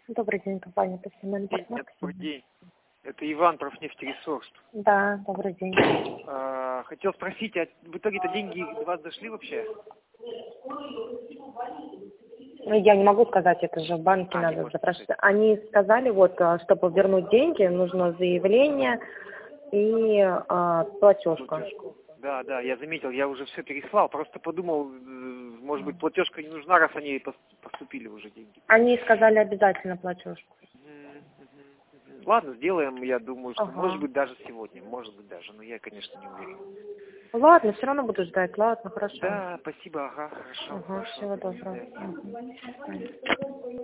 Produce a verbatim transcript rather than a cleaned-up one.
Добрый день, компания «Профессиональный День, партнер». добрый день. Это Иван, Профнефтересурс. Да, добрый день. А, хотел спросить, а в итоге-то деньги до вас дошли вообще? Ну, я не могу сказать, это же в банке А, не надо можете запрашивать. сказать. Они сказали, вот, а, чтобы вернуть деньги, нужно заявление и а, платежка. Платежку. Да, да, я заметил, я уже все переслал, просто подумал, э, может быть, платежка не нужна, раз они пос- поступили уже деньги. Они сказали обязательно платежку. Мгм, мгм, мгм. Ладно, сделаем, я думаю, что Ага. может быть даже сегодня, может быть даже, но я, конечно, не уверен. Ладно, все равно буду ждать. Ладно, хорошо. Да, спасибо, ага, хорошо, Ага, хорошо. всего До доброго. свидания. Мгм. До свидания.